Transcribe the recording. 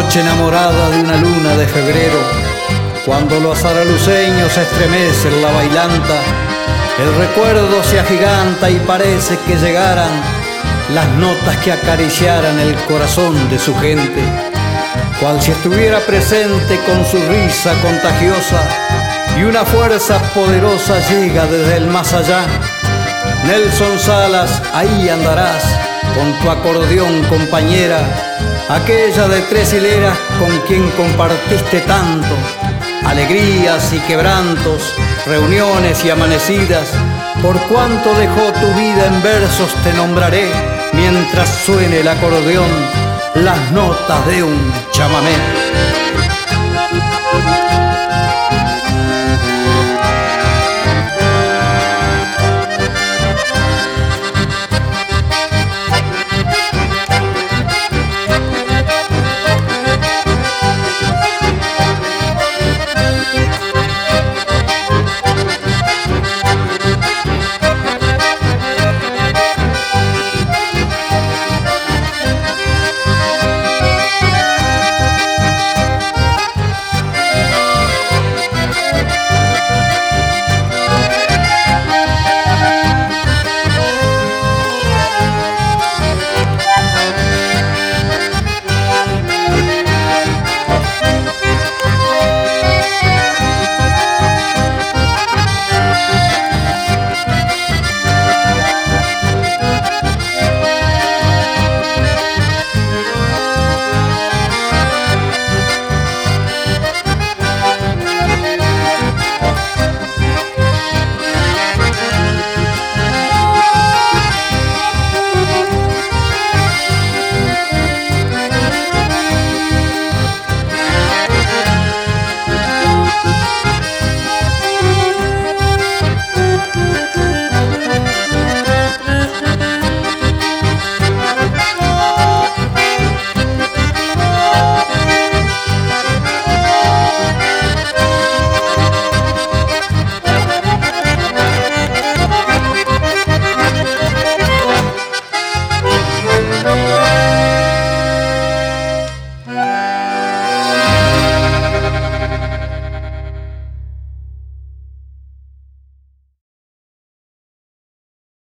noche enamorada de una luna de febrero, cuando los zaraluceños estremecen la bailanta, el recuerdo se agiganta y parece que llegaran las notas que acariciaran el corazón de su gente, cual si estuviera presente con su risa contagiosa y una fuerza poderosa llega desde el más allá. Nelson Salas, ahí andarás con tu acordeón, compañera, aquella de 3 hileras con quien compartiste tanto, alegrías y quebrantos, reuniones y amanecidas. Por cuanto dejó tu vida en versos te nombraré, mientras suene el acordeón las notas de un chamamé.